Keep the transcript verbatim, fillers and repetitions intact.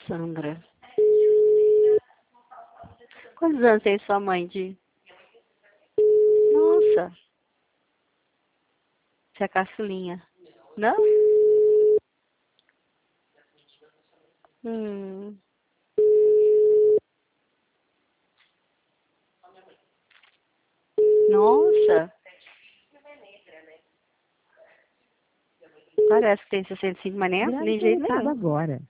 Sandra. Quantos anos tem sua mãe, Di? Nossa. Você é caçulinha. Não? Hum. Nossa. Parece que tem sessenta e cinco, mas nem, Grave nem seu jeito recado nenhum. agora.